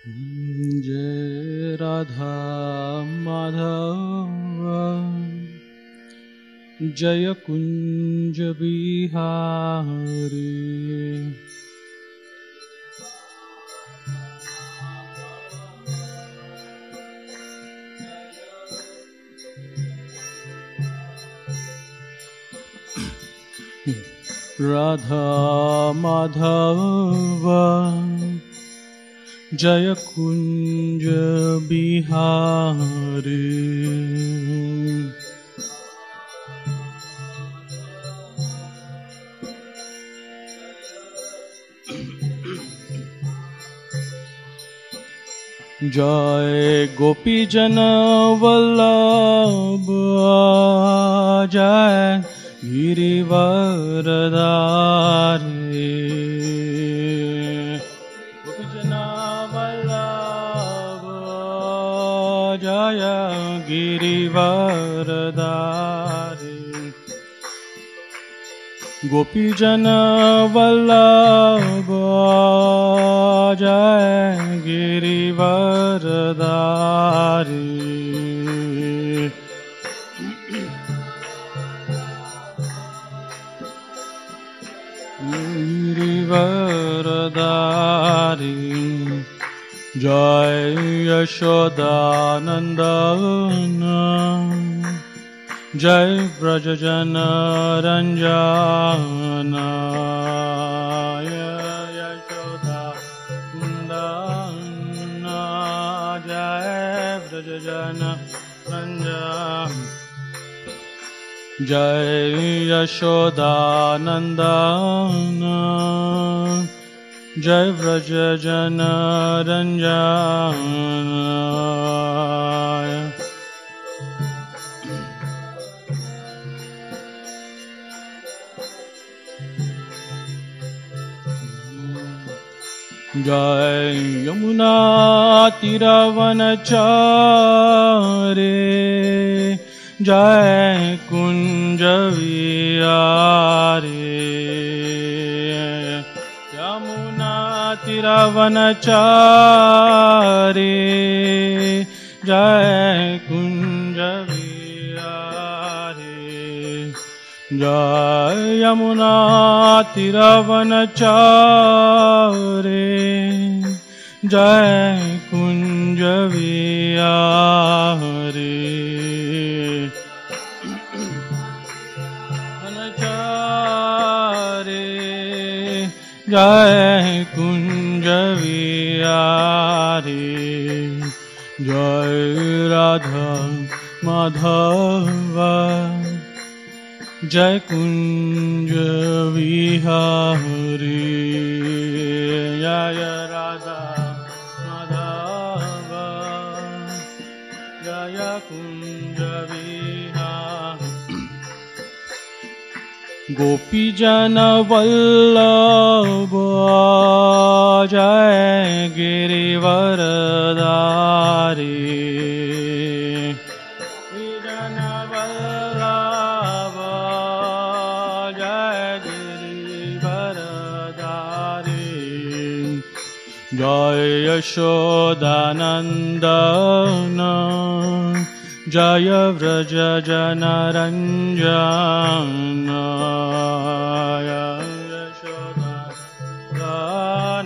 जय राधा माधव जय कुंज बिहारी। राधा माधव जय कुंज बिहारी। जय गोपी जन वल्लभ जय गिरिवरधारी। गोपी जन वल्लभ जय गिरिवरधारी। गोपी जन वल्लभ जय गिरिवरधारी। गिरिवरधारी। जय यशोदानंदन जय व्रज जन रंजन। यशोदानंदन जय व्रज जन रंजन। जय यशोदानंदन जय व्रज जन रंजन। जय यमुना तीरवनचारे जय कुंज विहारे। यमुना तीरवनचारे जय कुंज विहारे। जय यमुना तीरवनचारे जय कुंज विहारे। वनचारे जय कुंज विहारे। जय राधा माधव जय कुंज विहारी। जय राधा माधव जय कुंज विहारी। गोपी जन वल्लभ जय गिरिवरधारी। जय यशोदानंदन जय व्रज जन रंजन। यशोदानंदन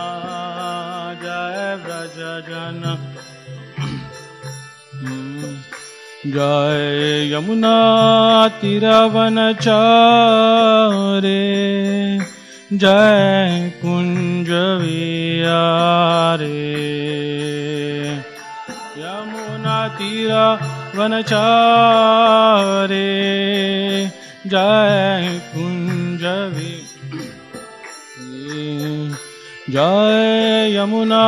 जय व्रज जन। जय यमुना तीरवनचारे जय कुंज विहारे। यमुना तीरवनचारे जय कुंज विहारे। जय यमुना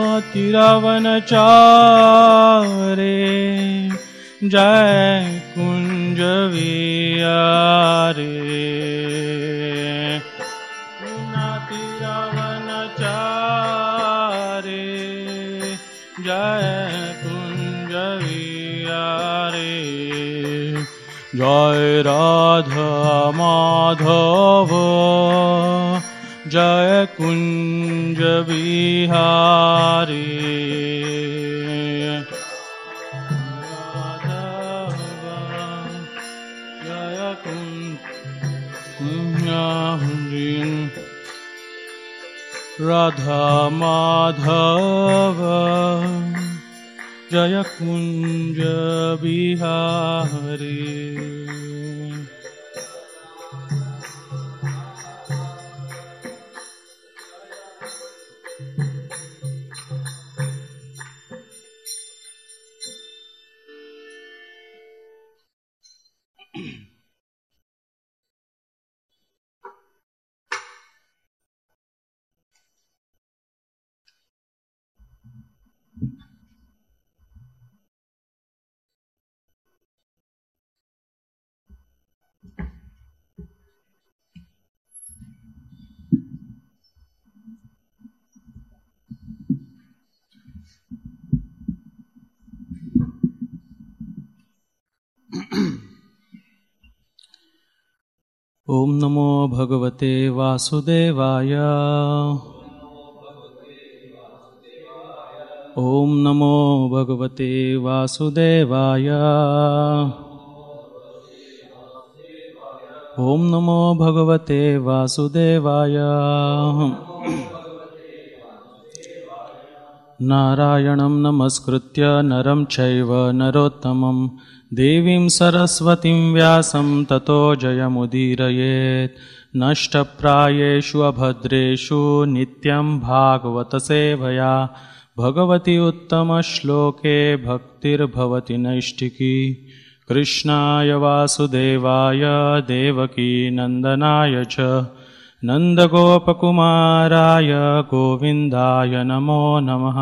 तीरवनचारे जय कुंज विहारे। जय कुंज विहारे। जय राधा माधव जय कुंज बिहारी जय कुंज राधा माधव जय कुंज बिहारी ओम नमो भगवते वासुदेवाय ओम नमो भगवते वासुदेवाय ओम नमो भगवते वासुदेवाय नारायणं नमस्कृत्य नरं चैव नरोत्तमं देवीं सरस्वतीं व्यासं ततो जयमुदीरयेत् नष्टप्रायेषु अभद्रेषु नित्यं भागवतसेवया भगवति उत्तमश्लोके भक्तिर्भवति नैष्ठिकी कृष्णाय वासुदेवाय देवकी नन्दनाय च नन्दगोपकुमाराय गोविन्दाय नमो नमः।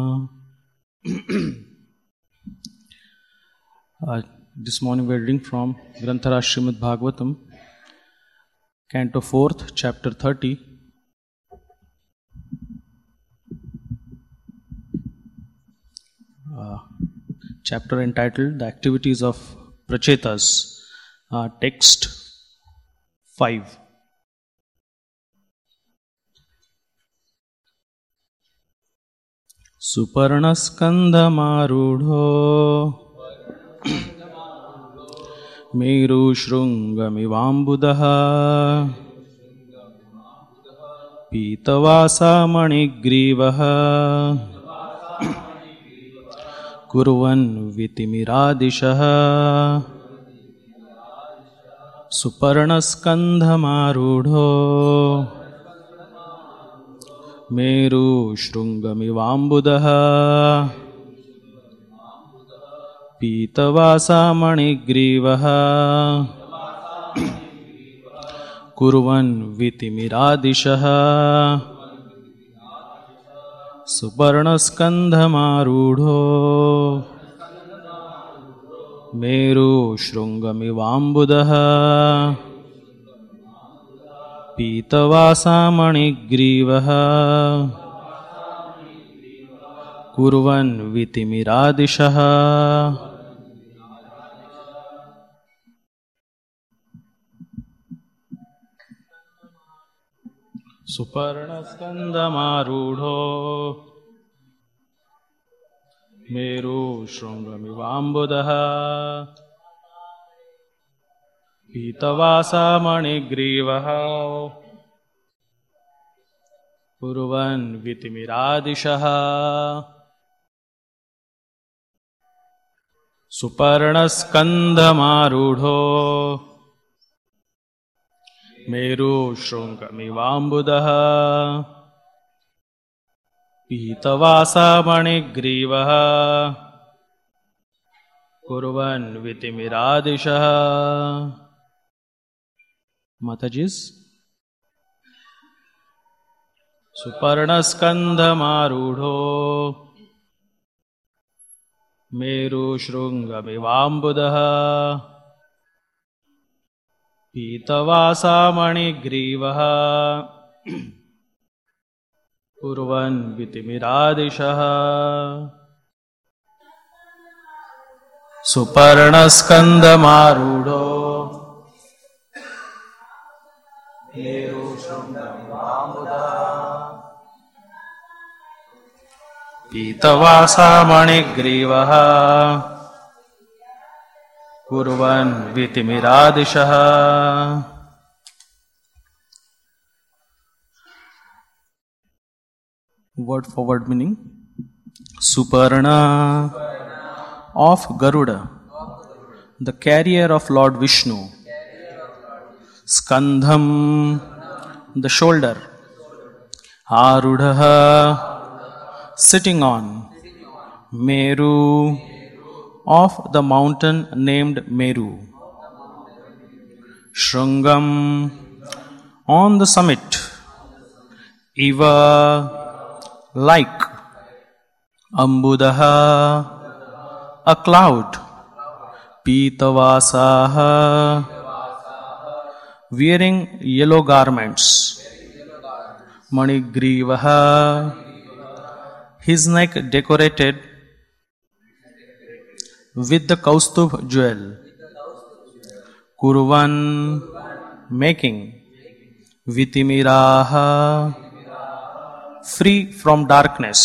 This morning we are reading from Granthara Srimad Bhagavatam, Canto 4th, Chapter 30. Chapter entitled The Activities of Prachetas. Text 5. Suparnaskandhamarudho मेरुशृङ्गमिवाम्बुदः पीतवासामणिग्रीवः कुर्वन् वितिमिरादिशः सुपर्णस्कन्धमारूढो मेरुशृङ्गमिवाम्बुदः पीतवासामणिग्रीवः कुर्वन् वितिमिरादिशः सुपर्णस्कन्धमारूढो मेरुशृङ्गमिवाम्बुदः पीतवासामणिग्रीवः कुर्वन् वितिमिरादिशः सुपर्णस्कन्धमारूढो मेरुशृङ्गमिवाम्बुदः पीतवासामणिग्रीवः कुर्वन् वितिमिरादिशः सुपर्णस्कन्धमारूढो मेरुशृङ्गमिवाम्बुदः पीतवासामणिग्रीवः कुर्वन् वितिमिरादिशः। माताजी's सुपर्णस्कन्धमारूढो मेरुशृङ्गमिवाम्बुदः पीतवासामणिग्रीवः कुर्वन् वितिमिरादिशः। सुपर्णस्कन्धमारूढो मेरुशृङ्गमिवाम्बुदः पीतवासा मणिग्रीवः कुर्वन् वितिमिरादिशः. Word for word meaning. Suparna of Garuda, the carrier of Lord Vishnu. Skandham, the shoulder. Arudha, sitting on. Meru, of the mountain named Meru. Shrungam, on the summit. Iva, like. Ambudaha, a cloud. Pitavasaha, wearing yellow garments. Manigrivaha, his neck decorated with the Kaustubh jewel. Kurvan, making. Vitimiraha, free from darkness.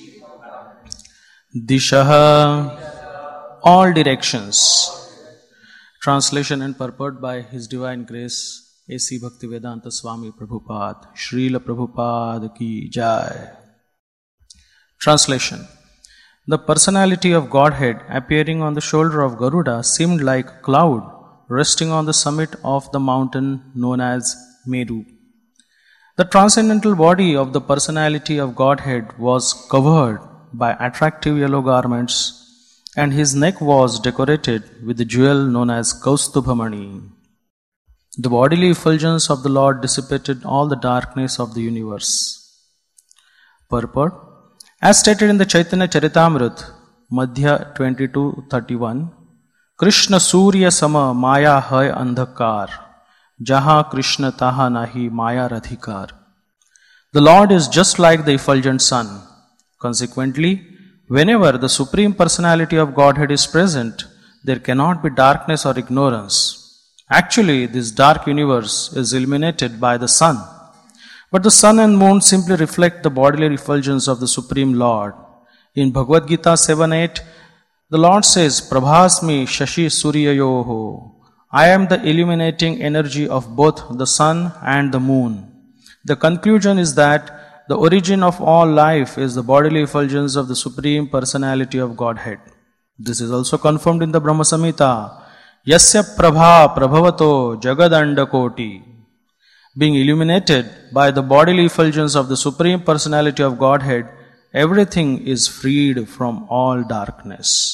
Dishaha, all directions. Translation and purport by His Divine Grace A.C. Bhaktivedanta Swami Prabhupada. Srila Prabhupada ki jai. Translation. The personality of Godhead appearing on the shoulder of Garuda seemed like a cloud resting on the summit of the mountain known as Meru. The transcendental body of the personality of Godhead was covered by attractive yellow garments, and his neck was decorated with the jewel known as Kaustubhamani. The bodily effulgence of the Lord dissipated all the darkness of the universe. Purport. As stated in the Chaitanya Charitamrita, Madhya 22:31, Krishna Surya Sama Maya Hai Andhakar, Jaha Krishna Taha Nahi Maya Radhikar. The Lord is just like the effulgent sun. Consequently, whenever the Supreme Personality of Godhead is present, there cannot be darkness or ignorance. Actually, this dark universe is illuminated by the sun. But the sun and moon simply reflect the bodily effulgence of the Supreme Lord. In Bhagavad Gita 7:8, the Lord says, Prabhasmi Shashi Suryayoho. I am the illuminating energy of both the sun and the moon. The conclusion is that the origin of all life is the bodily effulgence of the Supreme Personality of Godhead. This is also confirmed in the Brahma Samhita. Yasya Prabha Prabhavato Jagadandakoti. Being illuminated by the bodily effulgence of the Supreme Personality of Godhead, everything is freed from all darkness.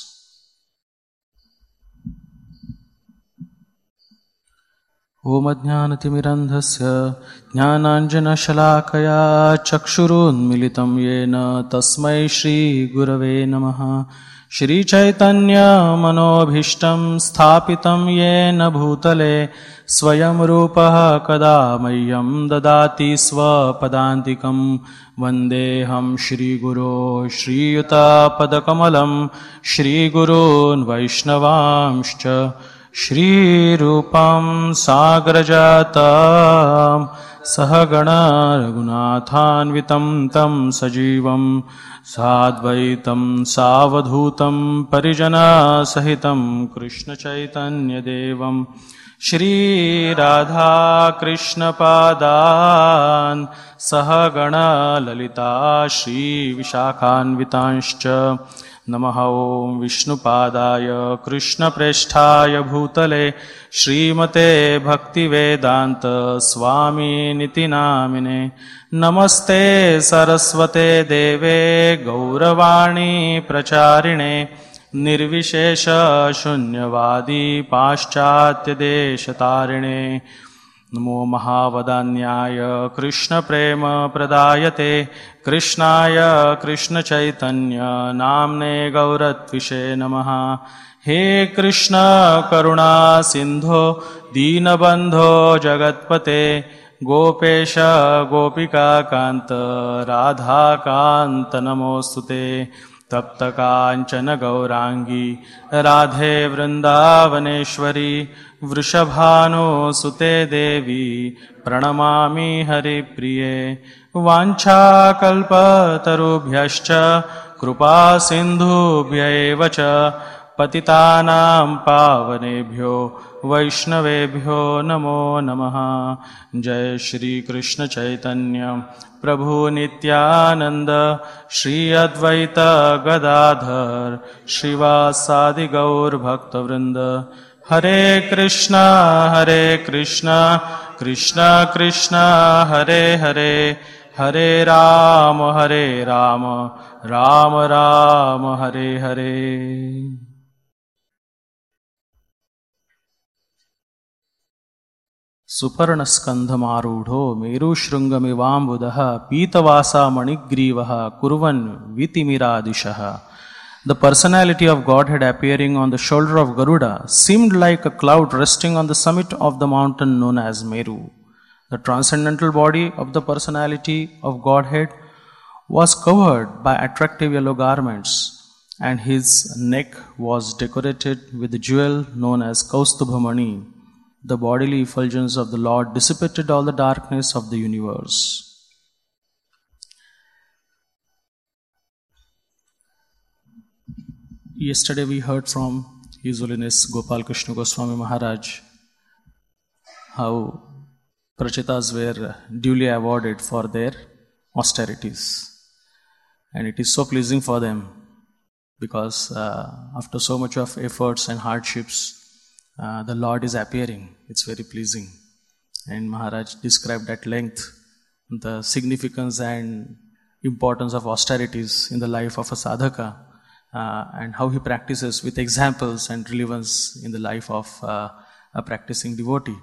Om Ajnanatimirandhasya Jnananjana Shalakaya Chakshurunmilitam Yena Tasmai Shri Gurave Namaha. Shri Chaitanya Manobhishtam Sthapitam Yena Bhutale Swayam Rupaha Kada Mayyam Dadati Swapadantikam Vandeham Shri Guru Shri Yuta Padakamalam Shri Gurun Vaishnavamscha Shri Rupam Sagrajatam Sahagana Raghunathanvitam Tam Sajivam Sadvaitam Savadhutam Parijana Sahitam Krishna Chaitanya Devam Shri Radha Krishna Padan Sahagana Lalita Shri Vishakhanvitanscha Namaha Om Vishnupadaya Krishna Presthaya Bhutale Srimate Bhaktivedanta Swami Niti Namine Namaste Saraswate Deve Gauravani Pracharine Nirvishesha Shunyavadi Paschatya Deshatarine Namo Mahavadanyaya Krishna Prema Pradayate Krishnaya Krishna Chaitanya Namne Gauratvishe Namaha. He Krishna Karuna Sindho Deenabandho Jagatpate Gopesha Gopika Kanta Radha Kanta Namostute Tapta Kanchana Gaurangi Radhe Vrindavaneshwari Vrishabhano Sute Devi Pranamami Hari Priye Vancha Kalpa Tarubhyascha कृपा सिन्धुभ्यैव च पतितानां पावनेभ्यो वैष्णवेभ्यो नमो नमः। जय श्री कृष्ण चैतन्य प्रभु नित्यानंद श्री अद्वैत गदाधर श्रीवासादि गौर भक्तवृंद। हरे कृष्णा कृष्णा कृष्णा हरे हरे, हरे राम राम राम हरे हरे। सुपर्णस्कन्धमारूढो मेरुशृङ्गमिवाम्बुदः पीतवासा मणिग्रीवः कुर्वन् वितिमिरादिशः। The personality of Godhead appearing on the shoulder of Garuda seemed like a cloud resting on the summit of the mountain known as Meru. The transcendental body of the personality of Godhead was covered by attractive yellow garments, and his neck was decorated with the jewel known as Kaustubhamani. The bodily effulgence of the Lord dissipated all the darkness of the universe. Yesterday we heard from His Holiness Gopal Krishna Goswami Maharaj how Prachetas were duly awarded for their austerities. And it is so pleasing for them because after so much of efforts and hardships, the Lord is appearing. It's very pleasing. And Maharaj described at length the significance and importance of austerities in the life of a sadhaka, and how he practices with examples and relevance in the life of a practicing devotee.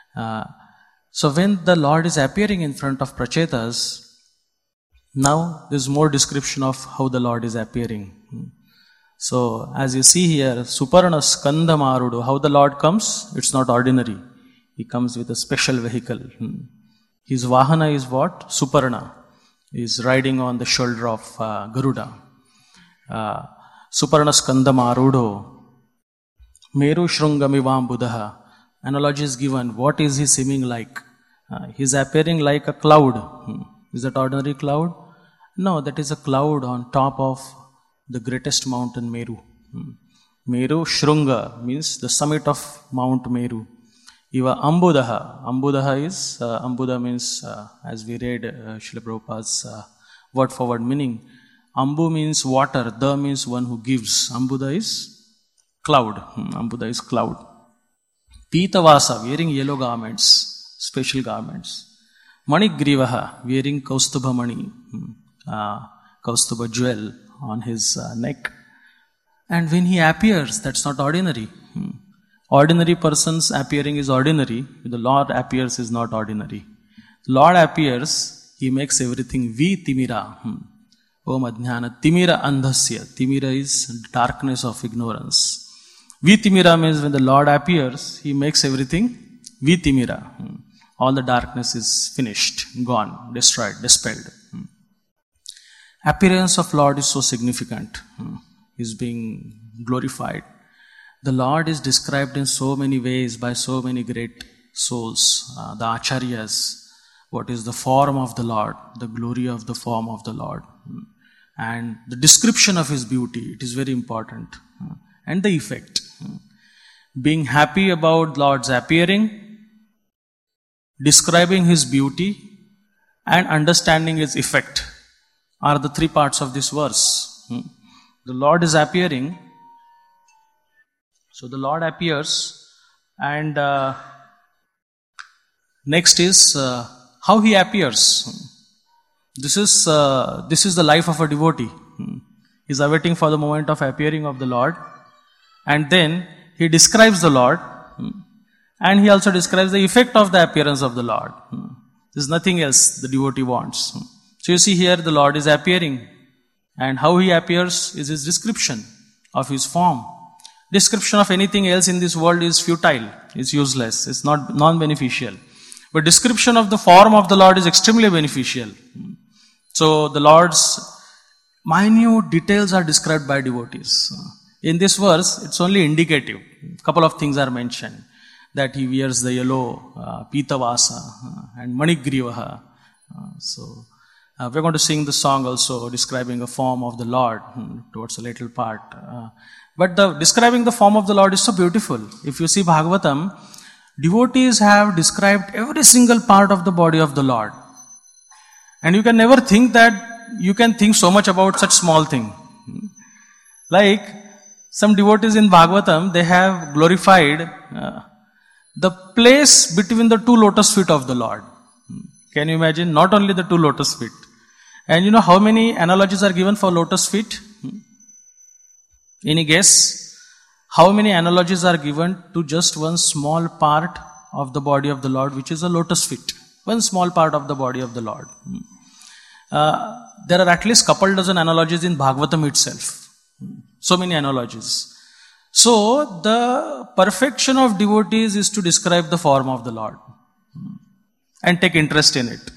So when the Lord is appearing in front of Prachetas, now there's more description of how the Lord is appearing. So as you see here, Suparna Skandha Marudu, how the Lord comes, it's not ordinary. He comes with a special vehicle. His Vahana is what? Suparna. He is riding on the shoulder of Garuda. Suparna Skandha Marudo Meru Shrungamivam Analogy is given. What is he seeming like? He is appearing like a cloud. Is that ordinary cloud? No, that is a cloud on top of the greatest mountain Meru. Meru Shrunga means the summit of Mount Meru. Iva Ambudaha. Ambuda means, as we read Srila Prabhupada's word for word meaning, Ambu means water, Da means one who gives. Ambuda is cloud. Ambuda is cloud. Pitavasa, wearing yellow garments, special garments. Manigrivaha, wearing Kaustubha Mani, Kaustubha jewel on his neck. And when he appears, that's not ordinary. Ordinary person's appearing is ordinary. When the Lord appears is not ordinary. Lord appears, he makes everything Vitimira. Om Adhyana Timira Andhasya. Timira is darkness of ignorance. Vitimira means when the Lord appears, he makes everything Vitimira. All the darkness is finished, gone, destroyed, dispelled. Appearance of Lord is so significant. He is being glorified. The Lord is described in so many ways by so many great souls. The Acharyas, what is the form of the Lord, the glory of the form of the Lord. And the description of his beauty, it is very important. And the effect. Being happy about Lord's appearing, describing his beauty, and understanding his effect are the three parts of this verse. The Lord is appearing. So the Lord appears, and next is how he appears. This is the life of a devotee. He is awaiting for the moment of appearing of the Lord, and then he describes the Lord, and he also describes the effect of the appearance of the Lord. There is nothing else the devotee wants. So you see here the Lord is appearing, and how he appears is his description of his form. Description of anything else in this world is futile, is useless, it's not non-beneficial. But description of the form of the Lord is extremely beneficial. So the Lord's minute details are described by devotees. In this verse, it's only indicative. A couple of things are mentioned. That he wears the yellow Pitavasa and Manigrivaha. So We're going to sing the song also describing a form of the Lord towards a little part. But describing the form of the Lord is so beautiful. If you see Bhagavatam, devotees have described every single part of the body of the Lord. And you can never think that you can think so much about such small thing. Like some devotees in Bhagavatam, they have glorified the place between the two lotus feet of the Lord. Can you imagine? Not only the two lotus feet. And you know how many analogies are given for lotus feet? Any guess? How many analogies are given to just one small part of the body of the Lord, which is a lotus feet? One small part of the body of the Lord. There are at least couple dozen analogies in Bhagavatam itself. So many analogies. So the perfection of devotees is to describe the form of the Lord and take interest in it.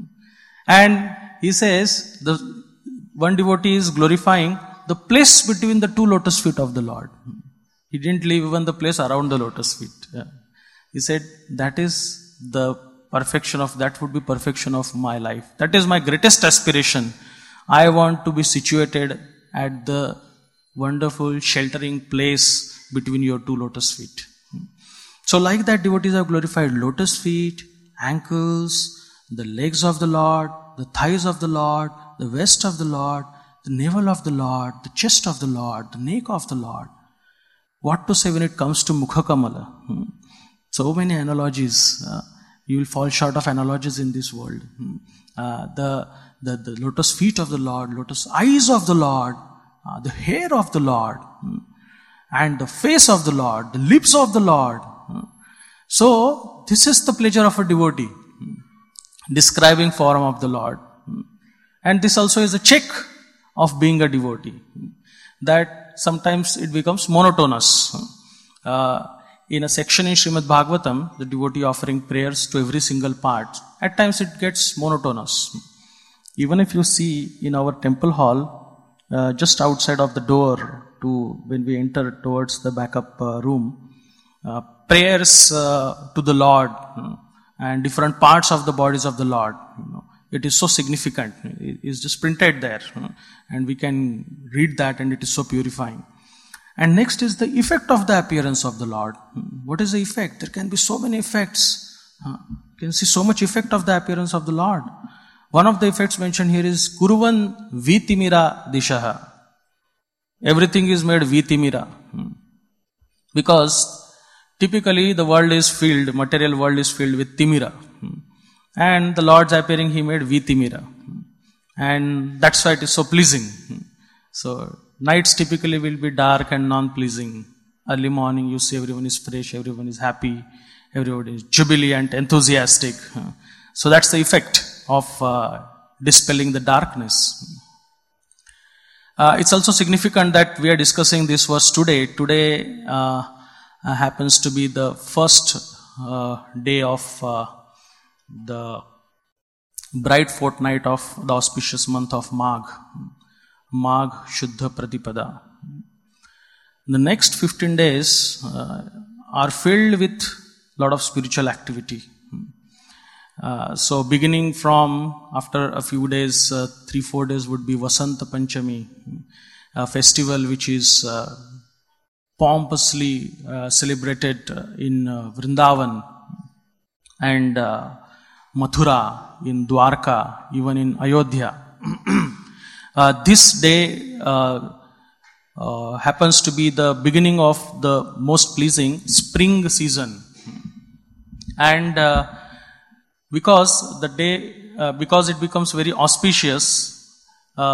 And he says, the one devotee is glorifying the place between the two lotus feet of the Lord. He didn't leave even the place around the lotus feet. Yeah. He said, that is the perfection of, that would be perfection of my life. That is my greatest aspiration. I want to be situated at the wonderful sheltering place between your two lotus feet. So like that, devotees have glorified lotus feet, ankles, the legs of the Lord, the thighs of the Lord, the waist of the Lord, the navel of the Lord, the chest of the Lord, the neck of the Lord. What to say when it comes to Mukha Kamala? So many analogies. You will fall short of analogies in this world. The lotus feet of the Lord, lotus eyes of the Lord, the hair of the Lord, and the face of the Lord, the lips of the Lord. So this is the pleasure of a devotee, describing form of the Lord. And this also is a check of being a devotee, that sometimes it becomes monotonous. In a section in Srimad Bhagavatam, the devotee offering prayers to every single part, at times it gets monotonous. Even if you see in our temple hall, just outside of the door to when we enter towards the backup room, prayers to the Lord and different parts of the bodies of the Lord. It is so significant. It is just printed there, and we can read that, and it is so purifying. And next is the effect of the appearance of the Lord. What is the effect? There can be so many effects. You can see so much effect of the appearance of the Lord. One of the effects mentioned here is Kuruvan Vitimira Dishaha. Everything is made Vitimira. Because typically the world is filled, material world is filled with Timira. And the Lord's appearing, He made Vitimira. And that's why it is so pleasing. So nights typically will be dark and non-pleasing. Early morning you see everyone is fresh, everyone is happy, everybody is jubilant, enthusiastic. So that's the effect of dispelling the darkness. It's also significant that we are discussing this verse today. Today happens to be the first day of the bright fortnight of the auspicious month of Magh. Magh Shuddha Pratipada. The next 15 days are filled with a lot of spiritual activity. So beginning from after a few days, 3-4 days would be Vasanta Panchami, a festival which is pompously celebrated in Vrindavan and Mathura, in Dwarka, even in Ayodhya. This day happens to be the beginning of the most pleasing spring season. And because the day, because it becomes very auspicious,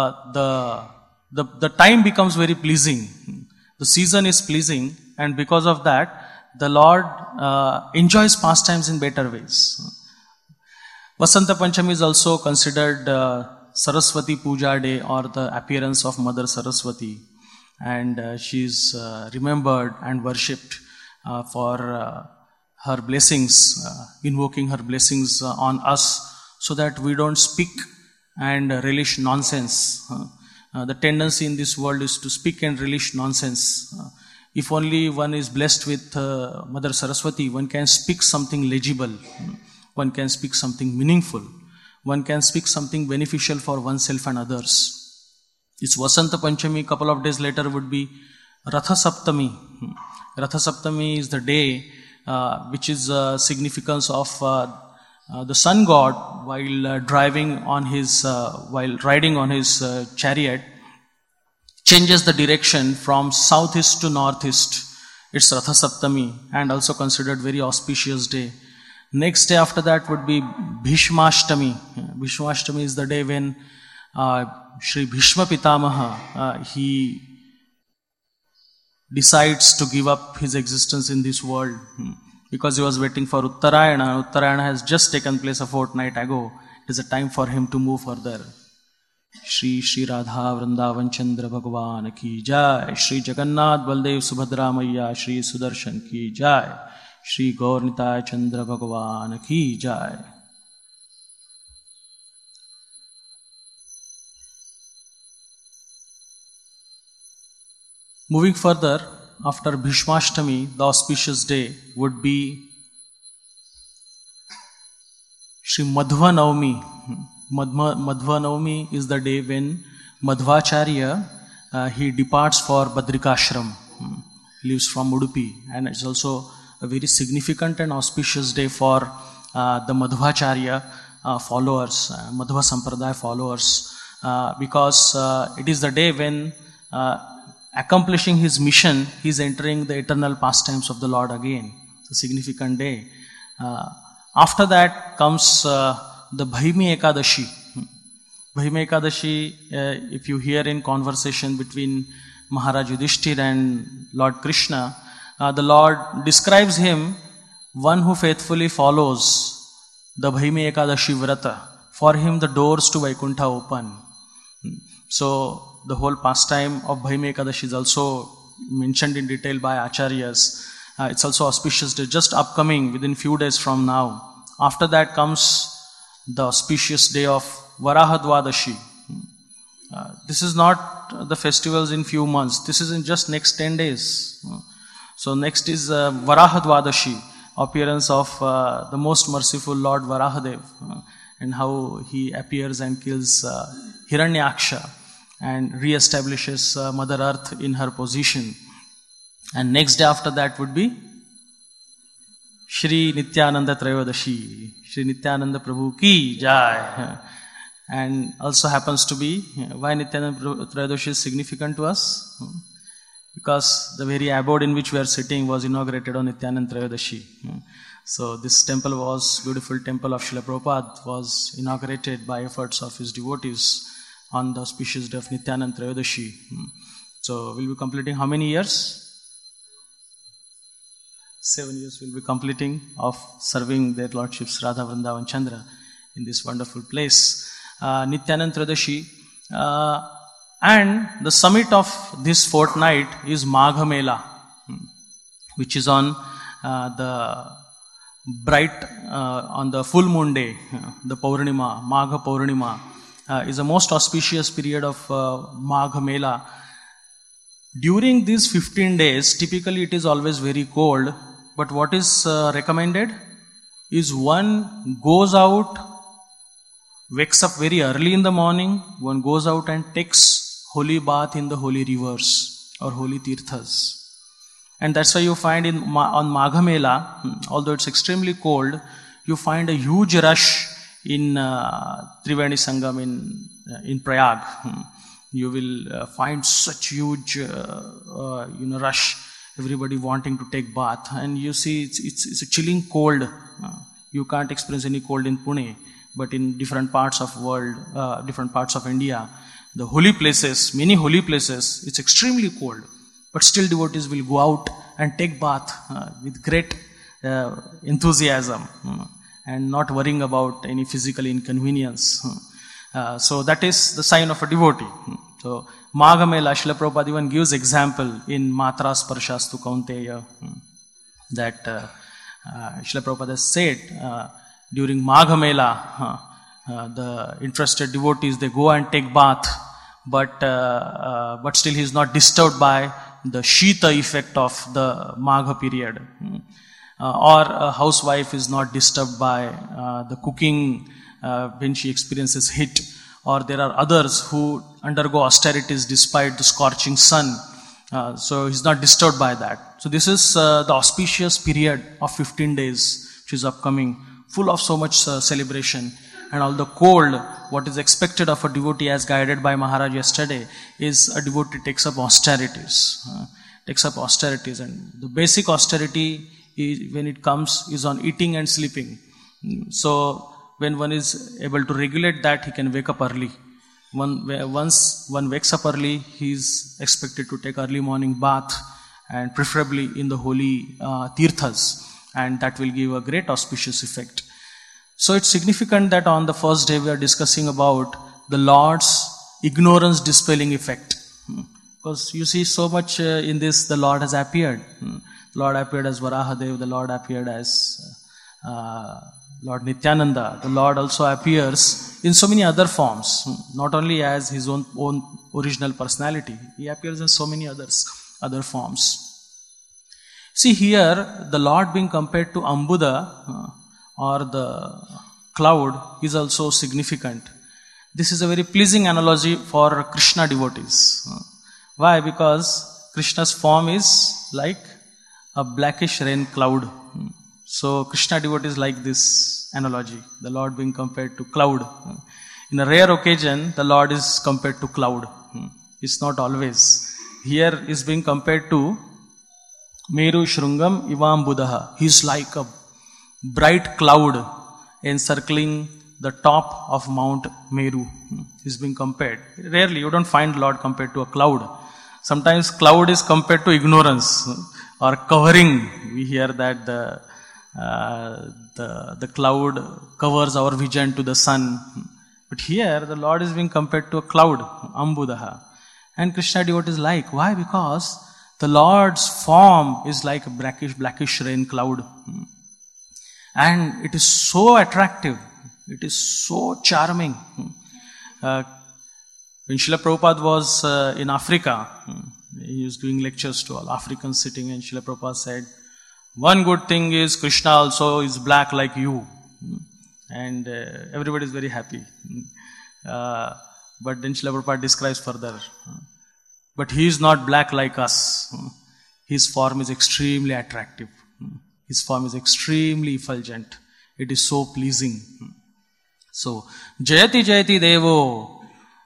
the time becomes very pleasing. The season is pleasing, and because of that, the Lord enjoys pastimes in better ways. Vasanta Panchami is also considered Saraswati Puja Day, or the appearance of Mother Saraswati. And she is remembered and worshipped for her blessings, invoking her blessings on us, so that we don't speak and relish nonsense. The tendency in this world is to speak and relish nonsense. If only one is blessed with Mother Saraswati, one can speak something legible, one can speak something meaningful, one can speak something beneficial for oneself and others. It's Vasanta Panchami, couple of days later would be Ratha Saptami. Ratha Saptami is the day which is significance of the sun god while riding on his chariot, changes the direction from southeast to northeast. It's Ratha Saptami and also considered very auspicious day. Next day after that would be Bhishmashtami. Bhishmashtami is the day when Shri Bhishma Pitamaha he decides to give up his existence in this world because he was waiting for Uttarayana. Uttarayana has just taken place a fortnight ago. It is a time for him to move further. Shri Shri Radha Vrindavan Chandra Bhagwan ki jai. Shri Jagannath Baldev Subhadra Maiya Shri Sudarshan ki jai. Shri Gaurnitai Chandra Bhagwan ki jai. Moving further, after Bhishmashtami, the auspicious day would be Shri Madhva Navami. Madhva Navami is the day when Madhvacharya he departs for Badrikashram, leaves from Udupi, and it's also a very significant and auspicious day for the Madhvacharya followers, Madhva Sampradaya followers, because it is the day when accomplishing his mission, he is entering the eternal pastimes of the Lord again. It's a significant day. After that comes the Bhaimi Ekadashi. Bhaimi Ekadashi, if you hear in conversation between Maharaj Yudhishthir and Lord Krishna, the Lord describes him, one who faithfully follows the Bhaimi Ekadashi Vrata. For him the doors to Vaikuntha open. So the whole pastime of Bhaimi Ekadashi is also mentioned in detail by Acharyas. It's also auspicious day, just upcoming within few days from now. After that comes the auspicious day of Varahadvadashi. This is not the festivals in few months. This is in just next 10 days. So next is Varahadvadashi, appearance of the most merciful Lord Varahadev, and how he appears and kills Hiranyaksha and re-establishes Mother Earth in her position. And next day after that would be Shri Nityananda Trayodasi, Shri Nityananda Prabhu ki jai. And also happens to be, why Nityananda Trayodasi is significant to us? Because the very abode in which we are sitting was inaugurated on Nityananda Trayodasi. So this temple was, beautiful temple of Srila Prabhupada, was inaugurated by efforts of his devotees on the auspicious day of Nityananda Trayodasi. So we'll be completing how many years? 7 years we'll be completing of serving their lordships Radha Vrindavan Chandra in this wonderful place. Nityananda Trayodasi. And the summit of this fortnight is Magha Mela, which is on the on the full moon day, the Paurnima, Magha Paurnima, is a most auspicious period of Magha Mela. During these 15 days, typically it is always very cold, but what is recommended is one goes out, wakes up very early in the morning, one goes out and takes holy bath in the holy rivers or holy tirthas. And that's why you find on Magha Mela, although it's extremely cold, you find a huge rush in Triveni Sangam in Prayag. You will find such huge rush, everybody wanting to take bath. And you see it's a chilling cold. You can't experience any cold in Pune, but in different parts of world, different parts of India, the holy places, many holy places, it's extremely cold. But still devotees will go out and take bath with great enthusiasm and not worrying about any physical inconvenience. So that is the sign of a devotee. So Magha Mela, Srila Prabhupada even gives example in Matra Sparshastu Kaunteya that Srila Prabhupada has said during Magha Mela, the interested devotees, they go and take bath, but still he is not disturbed by the Shita effect of the Magha period. Or a housewife is not disturbed by the cooking when she experiences heat. Or there are others who undergo austerities despite the scorching sun. So he's not disturbed by that. So this is the auspicious period of 15 days, which is upcoming, full of so much celebration. And all the cold, what is expected of a devotee as guided by Maharaj yesterday, is a devotee takes up austerities. And the basic austerity, when it comes, is on eating and sleeping. So when one is able to regulate that, he can wake up early. Once one wakes up early, he is expected to take early morning bath, and preferably in the holy tirthas, and that will give a great auspicious effect. So it's significant that on the first day we are discussing about the Lord's ignorance dispelling effect. Because you see so much in this, the Lord has appeared. The Lord appeared as Varahadev, the Lord appeared as Lord Nityananda. The Lord also appears in so many other forms, not only as his own original personality. He appears in so many other forms. See here, the Lord being compared to Ambuda, or the cloud, is also significant. This is a very pleasing analogy for Krishna devotees. Why? Because Krishna's form is like a blackish rain cloud. So Krishna devotees like this analogy, the Lord being compared to cloud. In a rare occasion, the Lord is compared to cloud. It's not always. Here is being compared to Meru Shrungam Ivambudaha. He is like a bright cloud encircling the top of Mount Meru. Is being compared. Rarely you don't find Lord compared to a cloud. Sometimes cloud is compared to ignorance or covering. We hear that the cloud covers our vision to the sun. But here the Lord is being compared to a cloud, Ambudaha. And Krishna devotees like. Why? Because the Lord's form is like a blackish rain cloud. And it is so attractive. It is so charming. When Srila Prabhupada was in Africa, he was doing lectures to all Africans sitting, and Srila Prabhupada said, one good thing is Krishna also is black like you. And everybody is very happy. But then Srila Prabhupada describes further. But he is not black like us. His form is extremely attractive. His form is extremely effulgent. It is so pleasing. So, Jayati Jayati Devo,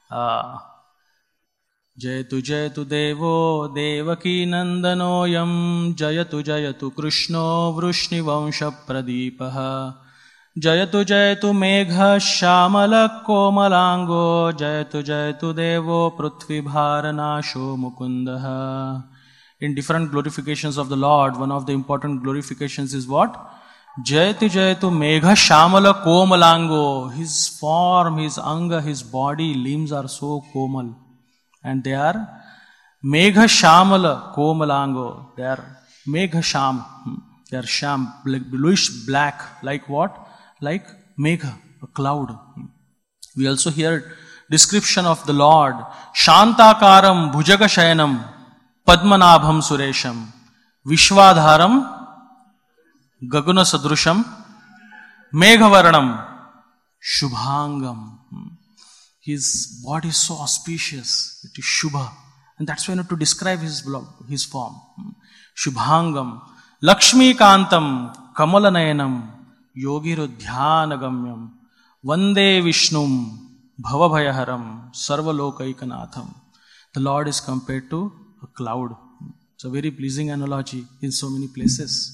Jayatu Devo, Devaki Nandanoyam, Jayatu Krishno, Vrushni Vansha Pradipaha, Jayatu Megha Shamala Komalango, Jayatu Devo, Prithvi Bharanasho Mukundaha. In different glorifications of the Lord, one of the important glorifications is what? Jayatu Megha Shamala Komalango. His form, his anga, his body, limbs are so komal. And they are Megha Shamala Komalango. They are Megha Sham. They are Sham, bluish black. Like what? Like Megha, a cloud. We also hear description of the Lord. Shantakaram Bhujaga Shayanam Padmanabham Suresham Vishwadharam Gaguna Sadrusham Meghavarnam Shubhangam. His body is so auspicious. It is Shubha. And that's why I need to describe his form. Shubhangam Lakshmi Kantam Kamalanayanam Yogirudhyanagamyam Vande Vishnum Bhavabhayaharam Sarvalokaikanaatham. The Lord is compared to a cloud. It's a very pleasing analogy in so many places.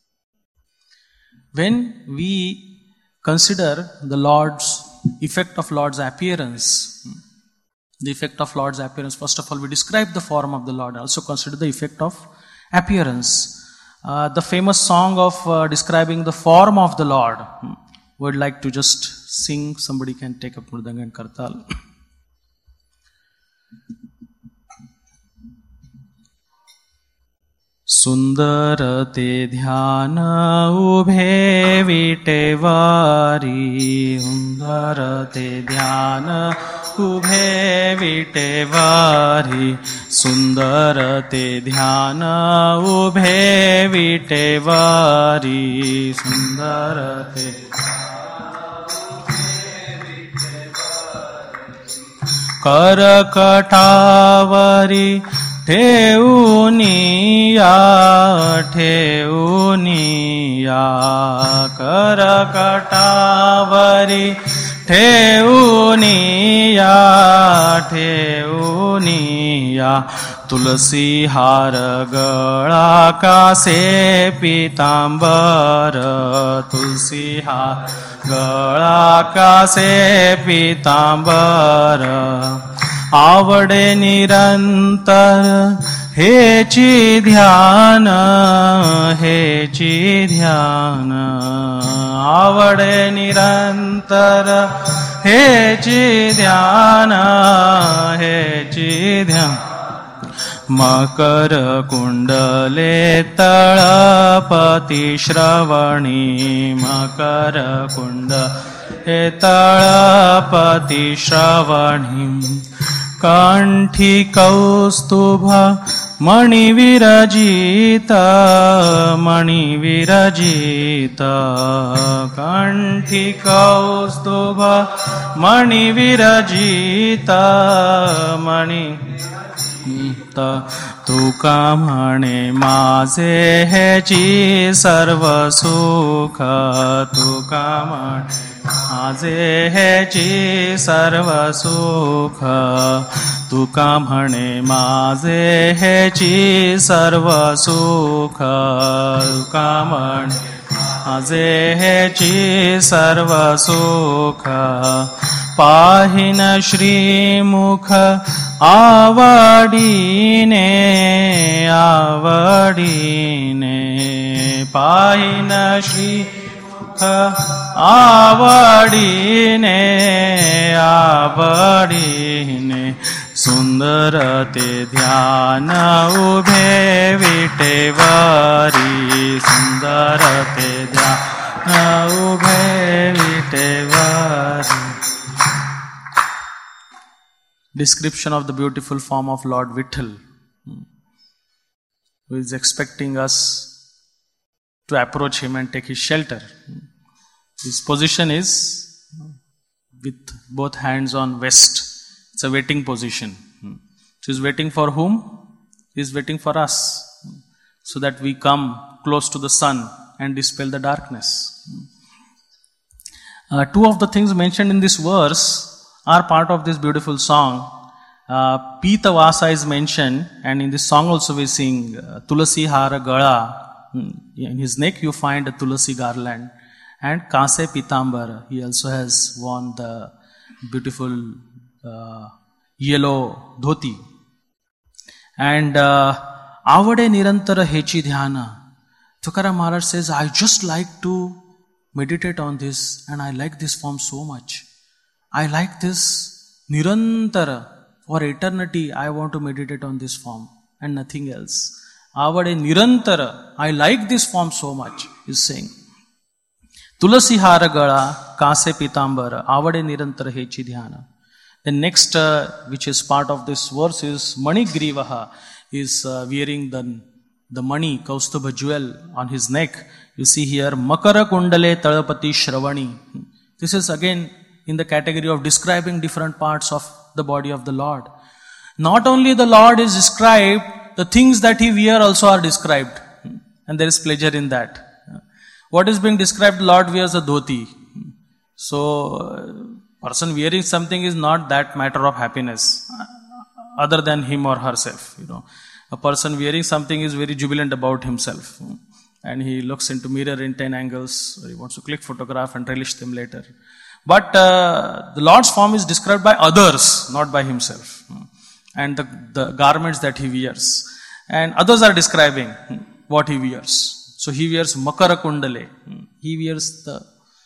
When we consider the effect of Lord's appearance, first of all, we describe the form of the Lord, also consider the effect of appearance. The famous song of describing the form of the Lord, would like to just sing. Somebody can take up Mridanga and Kartal. सुंदर ते ध्यान उभे विटेवारी, सुंदर ते ध्यान उभे विटेवारी, सुंदर ते ध्यान उभे विटेवारी, सुंदर ते करकटावरी ठेवूनिया ठेवूनिया करकटावरी ठेवूनिया ठेवूनिया तुलसी हार गळा कासे पीतांबर तुलसी हार गळा कासे पीतांबर आवडे निरंतर हेची ध्यान हेची ध्यान आवडे निरंतर हेची ध्यान हेची ध्यान मकर कुंडले तळपती श्रवणी मकर कुंडले तळपती श्रवणी कंठी कौस्तुभ मणिविरजित मणिविरजित कंठी कौस्तुभ मणिविरजित मणि तुका म्हणे माझे हेची सर्व सुख तुका म्हणे माझे हेची सर्व सुख तुका म्हणे माझे हेची सर्व सुख तुका म्हणे माझे हेची सर्व सुख पाहिन श्रीमुख आवडीने आवडीने पाहिन श्रीमुख आवडीने आवडीने सुंदर ते ध्यान उभे विटेवरी सुंदर ते ध्यान उभे विटेवरी. Description of the beautiful form of Lord Vitthal, who is expecting us to approach him and take his shelter. His position is with both hands on vest. It's a waiting position. So he's waiting for whom? He's waiting for us, so that we come close to the sun and dispel the darkness. Two of the things mentioned in this verse are part of this beautiful song. Pita Vasa is mentioned, and in this song also we sing Tulasi Hara Gala. In his neck you find a Tulasi garland, and Kase Pitambara. He also has worn the beautiful yellow dhoti. And Avade Nirantara Hechi Dhyana. Tukaram Maharaj says, I just like to meditate on this, and I like this form so much. I like this Nirantara. For eternity, I want to meditate on this form and nothing else. Avade Nirantara. I like this form so much, he's saying. Tulasi Hara Gala, Kase Pitambara, Avade Nirantara Hechi Dhyana. The next, which is part of this verse, is Mani Grivaha, is wearing the mani, Kaustubha jewel on his neck. You see here, Makara Kundale Talapati Shravani. This is again in the category of describing different parts of the body of the Lord. Not only the Lord is described, the things that he wears also are described. And there is pleasure in that. What is being described? The Lord wears a dhoti. So, person wearing something is not that matter of happiness, other than him or herself. A person wearing something is very jubilant about himself. And he looks into mirror in 10 angles. He wants to click photograph and relish them later. But the Lord's form is described by others, not by himself. And the garments that he wears. And others are describing what he wears. So he wears Makara Kundale. He wears the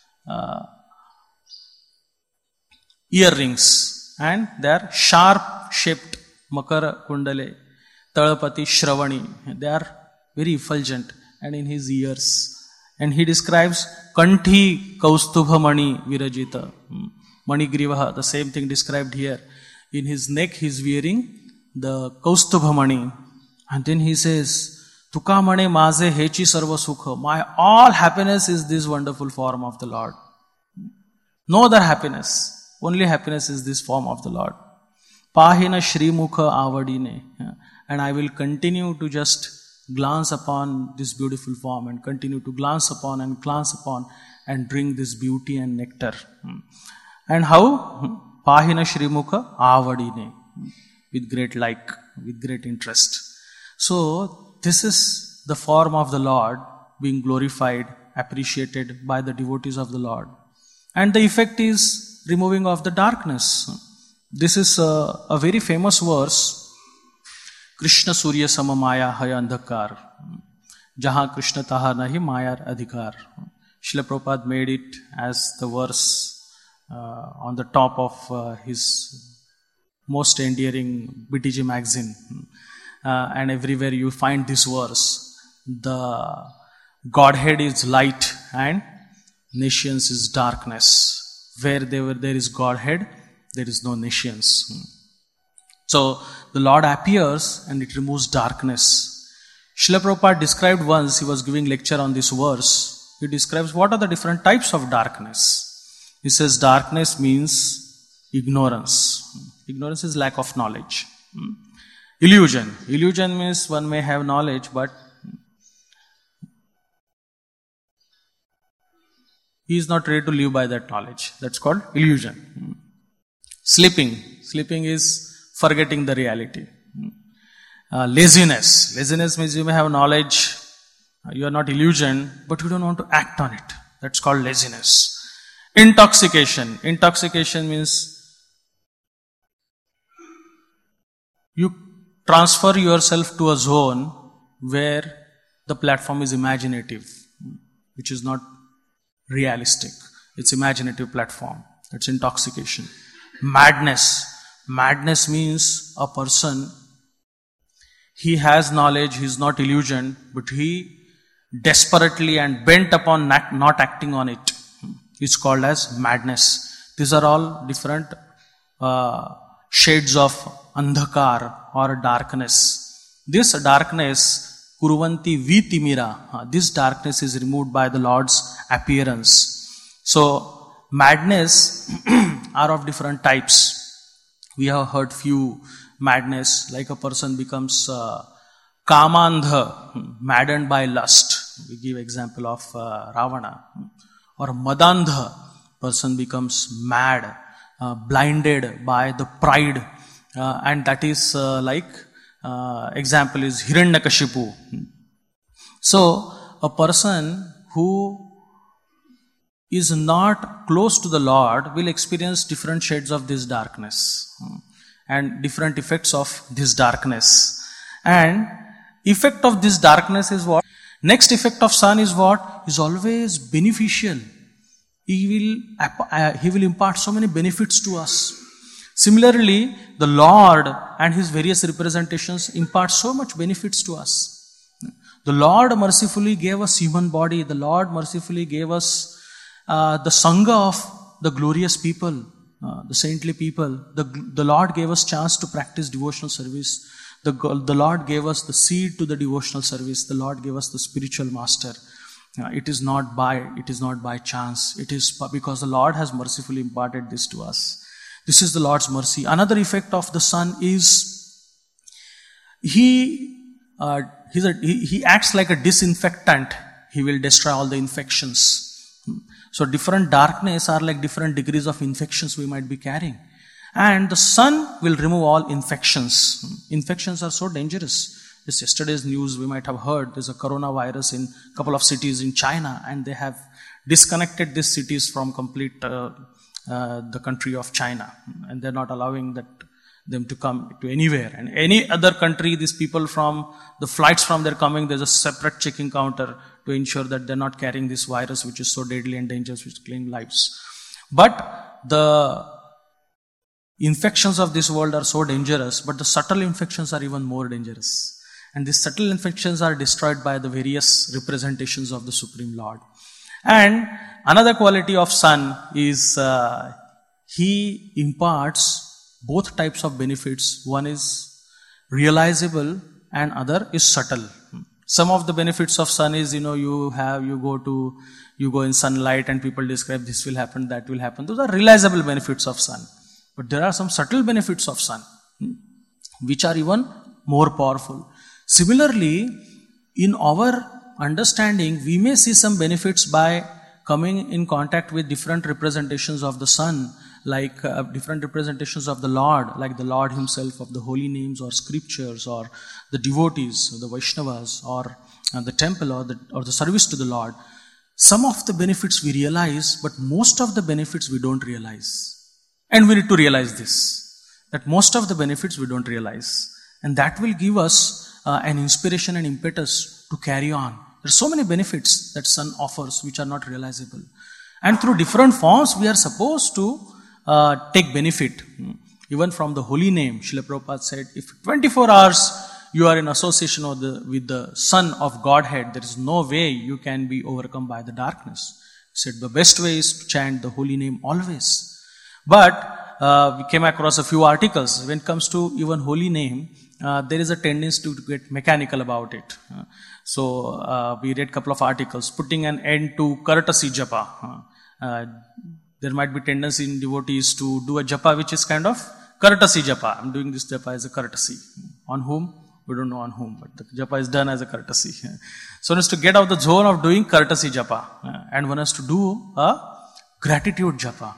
earrings. And they are sharp-shaped Makara Kundale, Talapati Shravani. They are very effulgent. And in his ears. And he describes Kanthi Kaustubha Mani Virajita. Mani Grivaha, the same thing described here. In his neck he is wearing the Kaustubha Mani. And then he says, Tuka Mane Maze Hechi Sarva Sukha. My all happiness is this wonderful form of the Lord. No other happiness. Only happiness is this form of the Lord. Pahina Shrimukha Avadine. And I will continue to just glance upon this beautiful form and continue to glance upon and drink this beauty and nectar. And how? Pahina Shrimukha Avadine. With great like, with great interest. So, this is the form of the Lord being glorified, appreciated by the devotees of the Lord. And the effect is removing of the darkness. This is a very famous verse. Krishna Surya Sama Maya Haya Andhakar. Jaha Krishna Taha Nahi Mayar Adhikar. Srila Prabhupada made it as the verse on the top of his most endearing BTG magazine. And everywhere you find this verse. The Godhead is light and nations is darkness. Where there is Godhead, there is no nations. So the Lord appears and it removes darkness. Srila Prabhupada described once, he was giving lecture on this verse, he describes what are the different types of darkness. He says darkness means ignorance. Ignorance is lack of knowledge. Illusion. Illusion means one may have knowledge but he is not ready to live by that knowledge. That's called illusion. Sleeping. Sleeping is forgetting the reality. Laziness. Laziness means you may have knowledge, you are not illusioned, but you don't want to act on it. That's called laziness. Intoxication. Intoxication means you transfer yourself to a zone where the platform is imaginative, which is not realistic. It's imaginative platform. That's intoxication. Madness. Madness means a person, he has knowledge, he is not illusioned, but he desperately and bent upon not acting on it. It's called as madness. These are all different shades of andhakar or darkness. This darkness, kuruvanti vitimira, this darkness is removed by the Lord's appearance. So, madness are of different types. We have heard few madness, like a person becomes kamandha, maddened by lust. We give example of Ravana. Or madandha, person becomes mad, blinded by the pride. And that is example is Hiranyakashipu. So, a person who is not close to the Lord will experience different shades of this darkness and different effects of this darkness. And effect of this darkness is what? Next effect of sun is what? Is always beneficial. He will impart so many benefits to us. Similarly, the Lord and His various representations impart so much benefits to us. The Lord mercifully gave us human body. The Lord mercifully gave us the Sangha of the glorious people, the saintly people. The Lord gave us chance to practice devotional service. The Lord gave us the seed to the devotional service. The Lord gave us the spiritual master. It is not by chance. It is because the Lord has mercifully imparted this to us. This is the Lord's mercy. Another effect of the sun is He acts like a disinfectant. He will destroy all the infections. So different darkness are like different degrees of infections we might be carrying. And the sun will remove all infections. Infections are so dangerous. This yesterday's news we might have heard, there's a coronavirus in a couple of cities in China, and they have disconnected these cities from complete the country of China. And they're not allowing them to come to anywhere. And any other country, these people from the flights from their coming, there's a separate checking counter to ensure that they're not carrying this virus which is so deadly and dangerous, which claim lives. But the infections of this world are so dangerous, but the subtle infections are even more dangerous. And these subtle infections are destroyed by the various representations of the Supreme Lord. And another quality of sun is he imparts both types of benefits. One is realizable and other is subtle. Some of the benefits of sun is, you go in sunlight and people describe this will happen, that will happen. Those are realizable benefits of sun. But there are some subtle benefits of sun. which are even more powerful. Similarly, in our understanding, we may see some benefits by coming in contact with different representations of the Son, like different representations of the Lord, like the Lord himself, of the holy names or scriptures, or the devotees, or the Vaishnavas, or the temple, or the service to the Lord. Some of the benefits we realize, but most of the benefits we don't realize. And we need to realize this, that most of the benefits we don't realize. And that will give us an inspiration and impetus to carry on. There are so many benefits that Sun offers which are not realizable. And through different forms we are supposed to take benefit. Even from the holy name, Srila Prabhupada said, if 24 hours you are in association with the Son of Godhead, there is no way you can be overcome by the darkness. He said the best way is to chant the holy name always. But we came across a few articles. When it comes to even holy name, there is a tendency to get mechanical about it. So we read a couple of articles, putting an end to courtesy japa. There might be tendency in devotees to do a japa which is kind of courtesy japa. I'm doing this japa as a courtesy. On whom? We don't know on whom, but the japa is done as a courtesy. So one is to get out of the zone of doing courtesy japa, and one has to do a gratitude japa,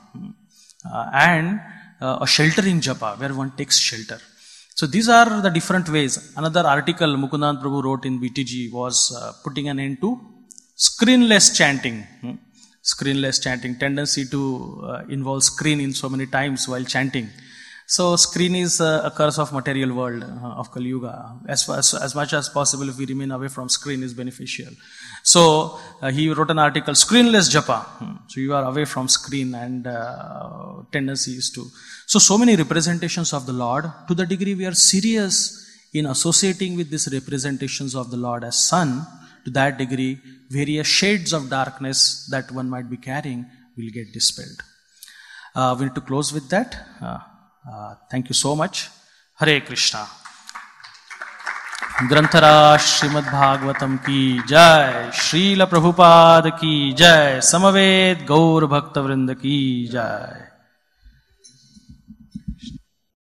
and a sheltering japa where one takes shelter. So these are the different ways. Another article Mukundan Prabhu wrote in BTG was putting an end to screenless chanting. Screenless chanting, tendency to involve screen in so many times while chanting. So screen is a curse of material world of Kali Yuga. As much as possible, if we remain away from screen, is beneficial. So he wrote an article, screenless japa. So you are away from screen, and tendency is to. So many representations of the Lord. To the degree we are serious in associating with these representations of the Lord as Son, to that degree, various shades of darkness that one might be carrying will get dispelled. We need to close with that. Thank you so much. Hare Krishna. ग्रंथराज Shrimad Bhagavatam की जय, श्रील प्रभुपाद की जय, समवेत गौर भक्त वृंद की जय.